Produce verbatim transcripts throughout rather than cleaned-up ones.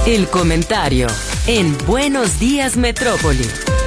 El comentario en Buenos Días Metrópoli.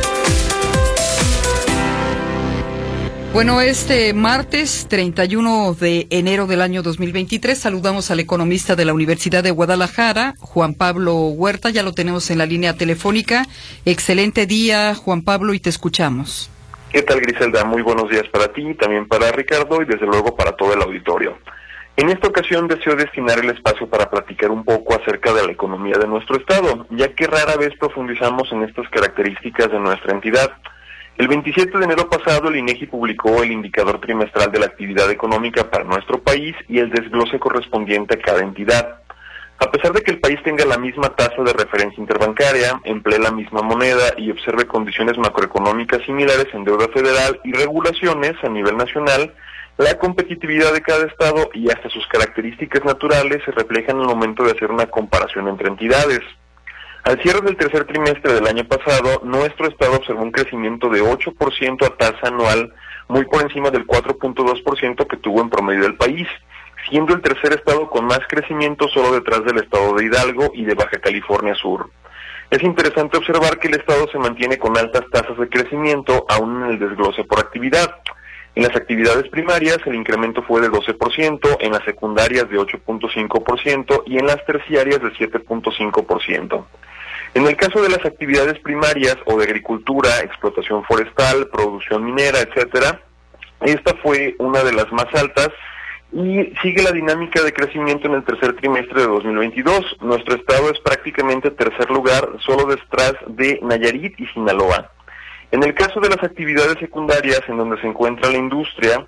Bueno, este martes treinta y uno de enero del año dos mil veintitrés saludamos al economista de la Universidad de Guadalajara, Juan Pablo Huerta. Ya lo tenemos en la línea telefónica. Excelente día, Juan Pablo, y te escuchamos. ¿Qué tal, Griselda? Muy buenos días para ti, también para Ricardo y desde luego para todo el auditorio. En esta ocasión deseo destinar el espacio para platicar un poco acerca de la economía de nuestro estado, ya que rara vez profundizamos en estas características de nuestra entidad. El veintisiete de enero pasado, el INEGI publicó el indicador trimestral de la actividad económica para nuestro país y el desglose correspondiente a cada entidad. A pesar de que el país tenga la misma tasa de referencia interbancaria, emplee la misma moneda y observe condiciones macroeconómicas similares en deuda federal y regulaciones a nivel nacional, la competitividad de cada estado y hasta sus características naturales se reflejan en el momento de hacer una comparación entre entidades. Al cierre del tercer trimestre del año pasado, nuestro estado observó un crecimiento de ocho por ciento a tasa anual, muy por encima del cuatro punto dos por ciento que tuvo en promedio del país, siendo el tercer estado con más crecimiento solo detrás del estado de Hidalgo y de Baja California Sur. Es interesante observar que el estado se mantiene con altas tasas de crecimiento, aún en el desglose por actividad. En las actividades primarias el incremento fue de doce por ciento, en las secundarias de ocho punto cinco por ciento y en las terciarias de siete punto cinco por ciento. En el caso de las actividades primarias o de agricultura, explotación forestal, producción minera, etcétera, esta fue una de las más altas y sigue la dinámica de crecimiento en el tercer trimestre de dos mil veintidós. Nuestro estado es prácticamente tercer lugar, solo detrás de Nayarit y Sinaloa. En el caso de las actividades secundarias, en donde se encuentra la industria,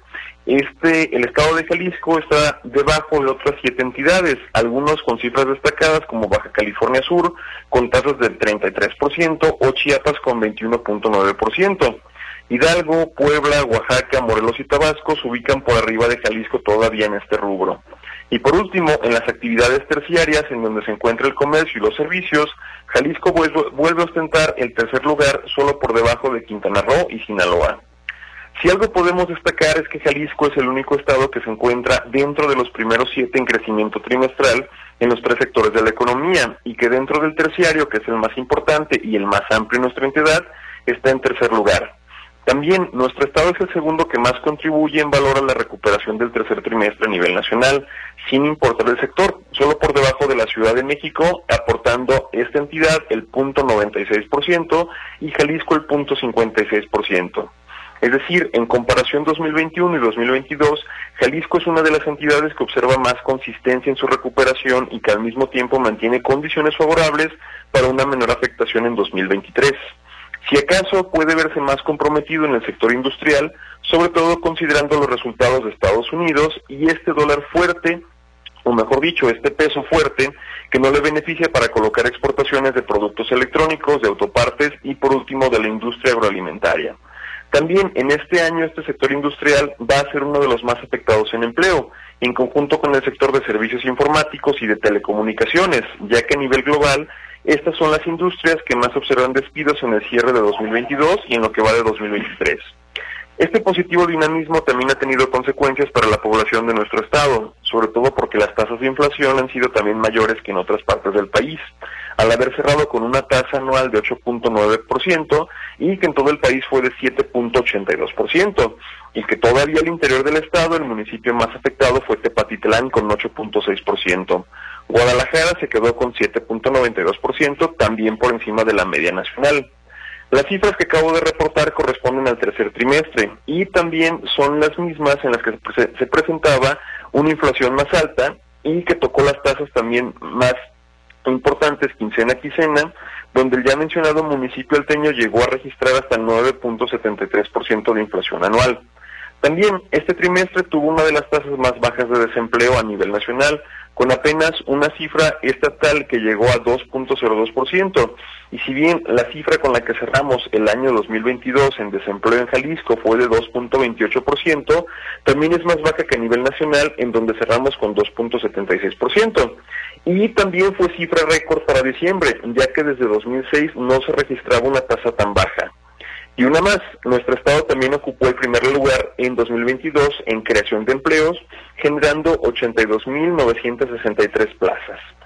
este, el estado de Jalisco está debajo de otras siete entidades, algunos con cifras destacadas como Baja California Sur, con tasas del treinta y tres por ciento, o Chiapas con veintiuno punto nueve por ciento. Hidalgo, Puebla, Oaxaca, Morelos y Tabasco se ubican por arriba de Jalisco todavía en este rubro. Y por último, en las actividades terciarias, en donde se encuentra el comercio y los servicios, Jalisco vuelve, vuelve a ostentar el tercer lugar solo por debajo de Quintana Roo y Sinaloa. Si algo podemos destacar es que Jalisco es el único estado que se encuentra dentro de los primeros siete en crecimiento trimestral en los tres sectores de la economía, y que dentro del terciario, que es el más importante y el más amplio en nuestra entidad, está en tercer lugar. También, nuestro estado es el segundo que más contribuye en valor a la recuperación del tercer trimestre a nivel nacional, sin importar el sector, solo por debajo de la Ciudad de México, aportando esta entidad el punto noventa y seis por ciento y Jalisco el punto cincuenta y seis por ciento. Es decir, en comparación dos mil veintiuno y dos mil veintidós, Jalisco es una de las entidades que observa más consistencia en su recuperación y que al mismo tiempo mantiene condiciones favorables para una menor afectación en dos mil veintitrés. Si acaso puede verse más comprometido en el sector industrial, sobre todo considerando los resultados de Estados Unidos y este dólar fuerte, o mejor dicho, este peso fuerte, que no le beneficia para colocar exportaciones de productos electrónicos, de autopartes y por último de la industria agroalimentaria. También en este año este sector industrial va a ser uno de los más afectados en empleo, en conjunto con el sector de servicios informáticos y de telecomunicaciones, ya que a nivel global estas son las industrias que más observan despidos en el cierre de dos mil veintidós y en lo que va de dos mil veintitrés. Este positivo dinamismo también ha tenido consecuencias para la población de nuestro estado, sobre todo porque las tasas de inflación han sido también mayores que en otras partes del país, al haber cerrado con una tasa anual de ocho punto nueve por ciento y que en todo el país fue de siete punto ochenta y dos por ciento, y que todavía al interior del estado el municipio más afectado fue Tepatitlán con ocho punto seis por ciento. Guadalajara se quedó con siete punto noventa y dos por ciento, también por encima de la media nacional. Las cifras que acabo de reportar corresponden al tercer trimestre y también son las mismas en las que se presentaba una inflación más alta y que tocó las tasas también más importantes quincena a quincena, donde el ya mencionado municipio alteño llegó a registrar hasta el nueve punto setenta y tres por ciento de inflación anual. También este trimestre tuvo una de las tasas más bajas de desempleo a nivel nacional, con apenas una cifra estatal que llegó a dos punto cero dos por ciento. Y si bien la cifra con la que cerramos el año dos mil veintidós en desempleo en Jalisco fue de dos punto veintiocho por ciento, también es más baja que a nivel nacional, en donde cerramos con dos punto setenta y seis por ciento. Y también fue cifra récord para diciembre, ya que desde dos mil seis no se registraba una tasa tan baja. Y una más, nuestro estado también ocupó el primer lugar en dos mil veintidós en creación de empleos, generando ochenta y dos mil novecientas sesenta y tres plazas.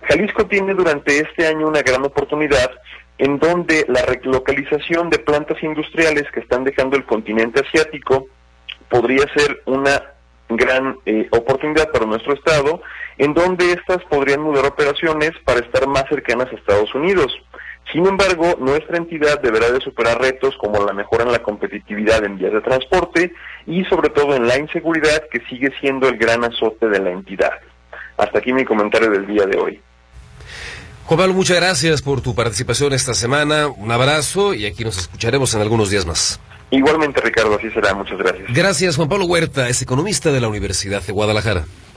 Jalisco tiene durante este año una gran oportunidad en donde la relocalización de plantas industriales que están dejando el continente asiático podría ser una gran eh, oportunidad para nuestro estado, en donde estas podrían mudar operaciones para estar más cercanas a Estados Unidos. Sin embargo, nuestra entidad deberá de superar retos como la mejora en la competitividad en vías de transporte y sobre todo en la inseguridad, que sigue siendo el gran azote de la entidad. Hasta aquí mi comentario del día de hoy. Juan Pablo, muchas gracias por tu participación esta semana, un abrazo y aquí nos escucharemos en algunos días más. Igualmente, Ricardo, así será. Muchas gracias. Gracias, Juan Pablo Huerta, es economista de la Universidad de Guadalajara.